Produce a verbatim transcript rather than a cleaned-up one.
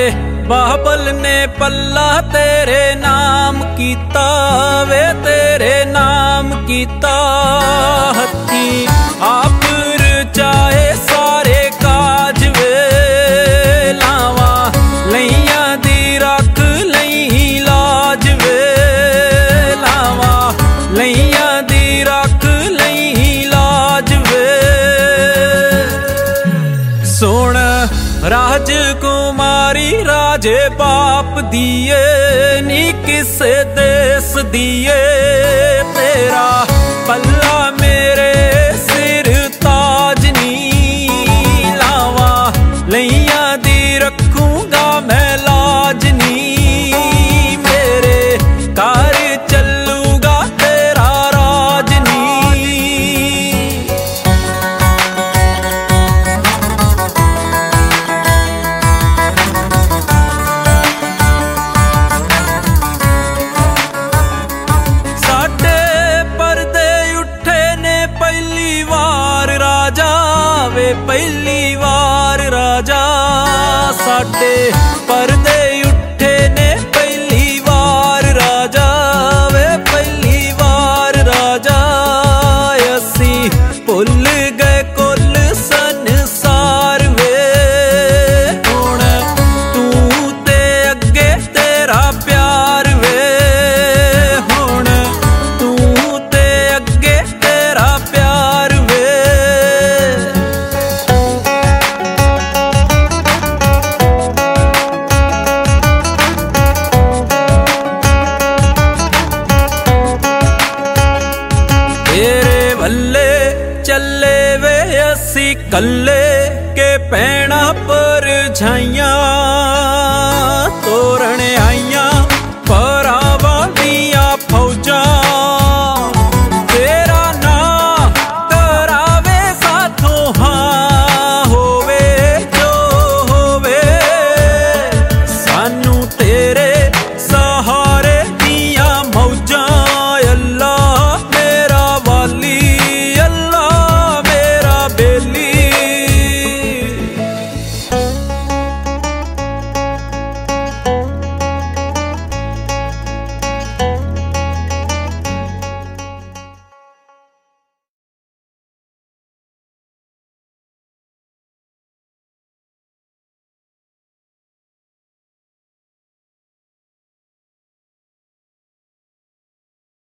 बाबल ने पल्ला तेरे नाम कीता वे तेरे नाम कीता। हथी आप रचाए सारे काज वे लावा लैया दी रख लई लाज वे लावा लैया दी रख लई लाज वे। सोण राजकुमारी राजे बाप दिए नी किसे देश दिए तेरा पल्ला मेरे सिर ताज नी लावा लैया दी रखूंगा मैं लाज नी मेरे कार चलूंगा तेरा राज नी। पहली वार राजा साडे परदे उठे ने पहली वार राजा वे पहली वार राजा। असी भुल गए कुल संसार वे हुण तू ते अगे तेरा प्यार वे हुण तू ते अगे तेरा प्यार वे। तेरे भल्ले चले वे असी कल्ले